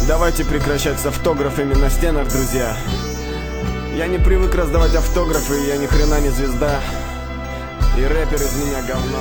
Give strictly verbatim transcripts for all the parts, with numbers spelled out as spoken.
Давайте прекращать с автографами на стенах, друзья. Я не привык раздавать автографы, я ни хрена не звезда. И рэпер из меня говно.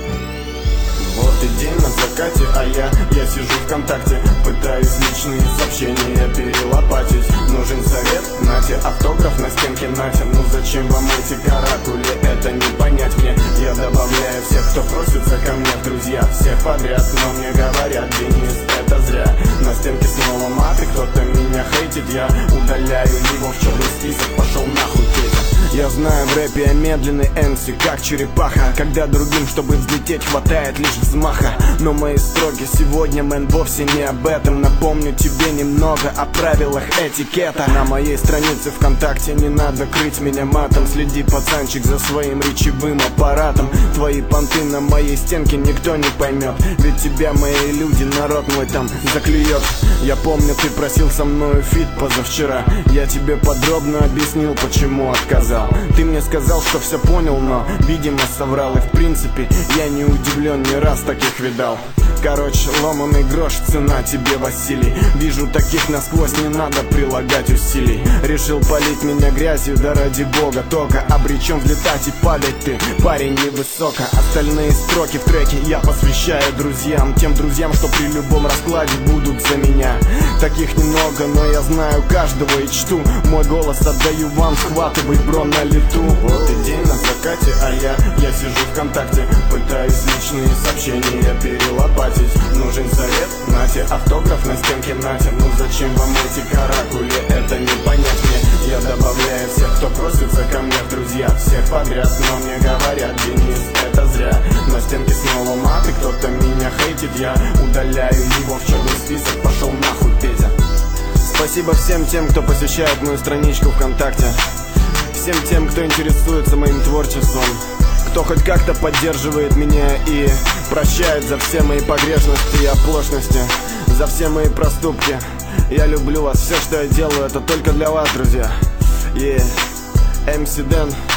Вот и день на закате, а я, я сижу ВКонтакте, пытаюсь личные сообщения перелопатить. Нужен совет? Нате, автограф на стенке нате. Ну зачем вам эти каракули? Это не понять мне. Я добавляю всех, кто просится ко мне в друзья. Всех подряд, но мне говорят: Денис, это зря. На стенке снова маты, кто-то меня хейтит. Я удаляю его в черный список. Пошел нахуй, Петя. Я знаю, в рэпе я медленный эм си, как черепаха, когда другим, чтобы взлететь, хватает лишь взмаха. Но мои строки сегодня, мэн, вовсе не об этом. Напомню тебе немного о правилах этикета. На моей странице ВКонтакте не надо крыть меня матом. Следи, пацанчик, за своим речевым аппаратом. Твои понты на моей стенке никто не поймет, ведь тебя мои люди, народ мой там заклюет. Я помню, ты просил со мною фит позавчера. Я тебе подробно объяснил, почему отказал. Ты мне сказал, что все понял, но, видимо, соврал. И в принципе, я не удивлен, не раз таких видал. Короче, ломаный грош, цена тебе, Василий. Вижу таких насквозь, не надо прилагать усилий. Решил полить меня грязью, да ради бога. Только обречен взлетать и падать ты, парень, невысоко. Остальные строки в треке я посвящаю друзьям. Тем друзьям, что при любом раскладе будут за меня. Таких немного, но я знаю каждого и чту. Мой голос отдаю вам, схватывай, бро, на лету. Вот и день на закате, а я, я сижу ВКонтакте, пытаюсь личные сообщения перелопатить. Нужен совет? Нате, автограф на стенке нате. Ну зачем вам эти каракули? Это не понять мне. Я добавляю всех, кто просится ко мне в друзья. Всех подряд, но мне говорят: Денис, это зря. На стенке снова маты, кто-то меня хейтит. Я удаляю его в черный список. Пошел нахуй, Петя. Спасибо всем тем, кто посещает мою страничку ВКонтакте. Всем тем, кто интересуется моим творчеством, кто хоть как-то поддерживает меня и прощает за все мои погрешности и оплошности, за все мои проступки. Я люблю вас, все, что я делаю, это только для вас, друзья. И эм си Дэн.